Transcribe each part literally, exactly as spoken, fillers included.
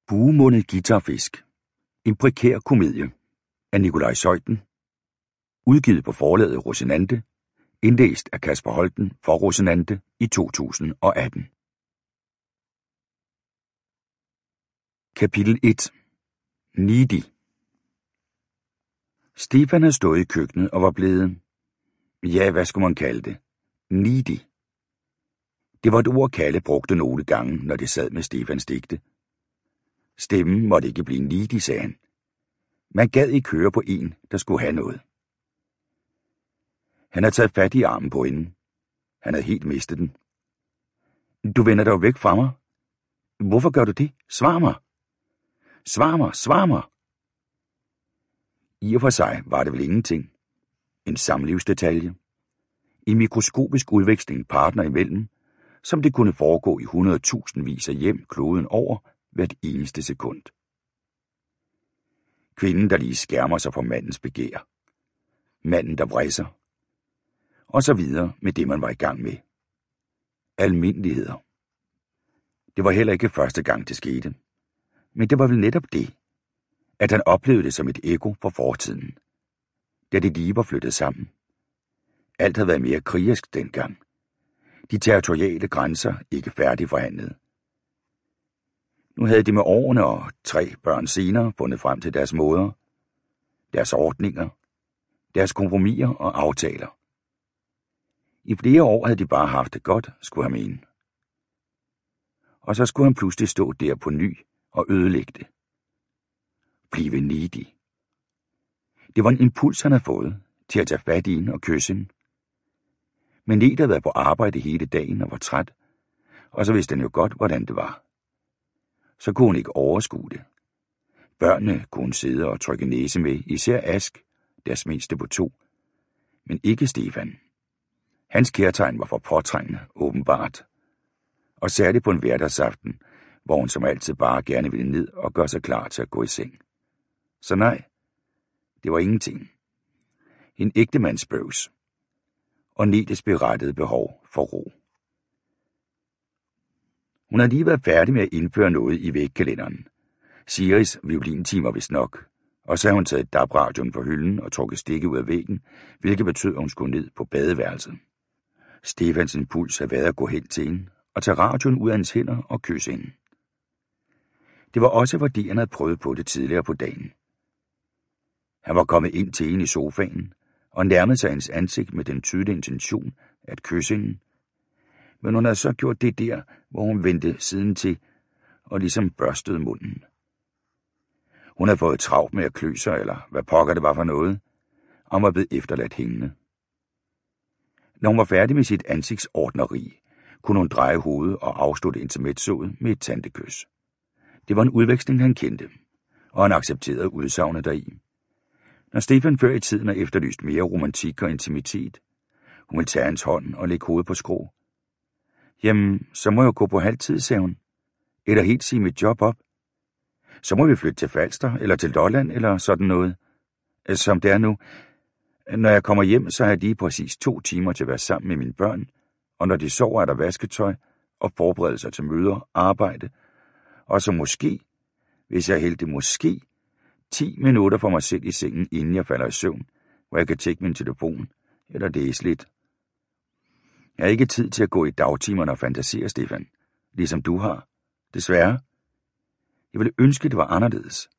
Buemundet guitarfisk. En prekær komedie af Nikolaj Zeuthen. Udgivet på forlaget Rosinante. Indlæst af Kasper Holten for Rosinante i to tusind og atten. Kapitel et. Needy. Stefan havde stået i køkkenet og var blevet, ja, hvad skulle man kalde det, needy. Det var et ord, Kalle brugte nogle gange, når det sad med Stefans digte. Stemmen måtte ikke blive needy, sagde han. Man gad ikke høre på en, der skulle have noget. Han havde taget fat i armen på hende. Han havde helt mistet den. Du vender dig jo væk fra mig. Hvorfor gør du det? Svar mig. Svar mig, svar mig. I og for sig var det vel ingenting. En samlivsdetalje. En mikroskopisk udveksling partner imellem, som det kunne foregå i hundredtusindvis af hjem kloden over hvert eneste sekund. Kvinden, der lige skærmer sig for mandens begær. Manden, der vrisser. Og så videre med det, man var i gang med. Almindeligheder. Det var heller ikke første gang, det skete. Men det var vel netop det, at han oplevede det som et ekko fra fortiden, da de lige var flyttet sammen. Alt havde været mere krigerisk dengang. De territoriale grænser ikke færdigforhandlet. Nu havde de med årene og tre børn senere fundet frem til deres måder, deres ordninger, deres kompromiser og aftaler. I flere år havde de bare haft det godt, skulle han mene. Og så skulle han pludselig stå der på ny og ødelægge det. Blive needy. Det var en impuls, han havde fået til at tage fat i hende og kysse hende. Men Ned havde været på arbejde hele dagen og var træt, og så vidste han jo godt, hvordan det var. Så kunne hun ikke overskue det. Børnene kunne hun sidde og trykke næse med, især Ask, deres mindste på to, men ikke Stefan. Hans kærtegn var for påtrængende, åbenbart. Og særligt på en hverdagsaften, hvor hun som altid bare gerne ville ned og gøre sig klar til at gå i seng. Så nej, det var ingenting. En ægtemandsbøvs. Og Nedes berettede behov for ro. Hun havde lige været færdig med at indføre noget i vægkalenderen. Siris violintimer vist nok. Og så havde hun taget D A B-radioen på hylden og trukket stikket ud af væggen, hvilket betød, at hun skulle ned på badeværelset. Stefans impuls havde været at gå hen til hende og tage radioen ud af hendes hænder og kysse hende. Det var også, fordi han havde prøvet på det tidligere på dagen. Han var kommet ind til hende i sofaen og nærmede sig hendes ansigt med den tydelige intention at kysse hende. Men hun havde så gjort det der, hvor hun vendte siden til og ligesom børstede munden. Hun havde fået travlt med at klø sig, eller hvad pokker det var for noget, og var blevet efterladt hængende. Når hun var færdig med sit ansigtsordneri, kunne hun dreje hovedet og afslutte intermezzoet med et tantekys. Det var en udveksling, han kendte, og han accepterede udsagnet deri. Når Stefan før i tiden har efterlyst mere romantik og intimitet, hun ville tage hans hånd og lægge hovedet på skrå. Jamen, så må jeg gå på halvtid, sagde hun. Eller helt sige mit job op. Så må vi flytte til Falster, eller til Lolland, eller sådan noget. Som det er nu. Når jeg kommer hjem, så har jeg lige præcis to timer til at være sammen med mine børn, og når de sover, er der vasketøj og forberedelser til møder, arbejde, og så måske, hvis jeg er heldig, måske ti minutter for mig selv i sengen, inden jeg falder i søvn, hvor jeg kan tjekke min telefon eller læse lidt. Jeg har ikke tid til at gå i dagtimerne og fantasere, Stefan, ligesom du har. Desværre. Jeg ville ønske, det var anderledes.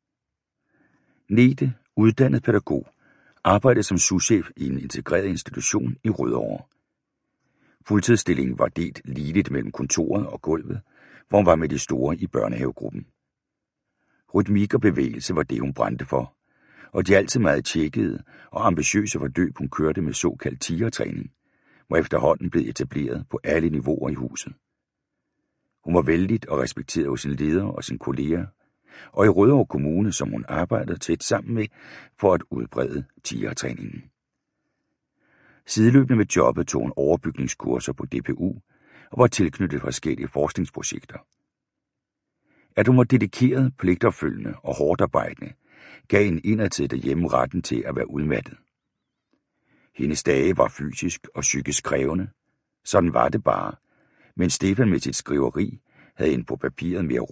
Nede, uddannet pædagog, arbejdede som souschef i en integreret institution i Rødovre. Fuldtidsstillingen var delt ligeligt mellem kontoret og gulvet, hvor hun var med de store i børnehavegruppen. Rytmik og bevægelse var det, hun brændte for, og de altid meget tjekkede og ambitiøse forløb, hun kørte med såkaldt tigertræning, hvor efterhånden blev etableret på alle niveauer i huset. Hun var vældigt og respekteret hos sin leder og sine kolleger, og i Rødovre Kommune, som hun arbejdede tæt sammen med for at udbrede tigertræningen. Sideløbende med jobbet tog hun overbygningskurser på D P U og var tilknyttet forskellige forskningsprojekter. At hun var dedikeret, pligtopfølgende og hårdt arbejdende, gav en indadtil derhjemme retten til at være udmattet. Hendes dage var fysisk og psykisk krævende. Sådan var det bare, men Stefan med sit skriveri havde hende på papiret mere